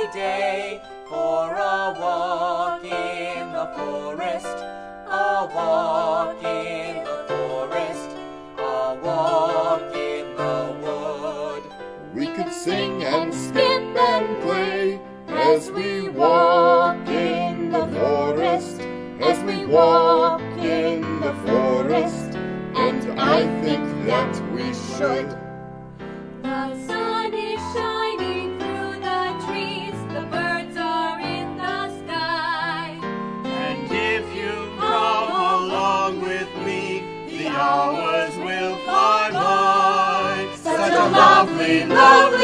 day for a walk in the forest, a walk in the forest, a walk in the wood. We could sing and skip and play as we walk in the forest, as we walk in the forest, and I think that we should. The sun is shining through the trees, the birds are in the sky. And if you come along with me, the hours will fly by. Such a lovely, lovely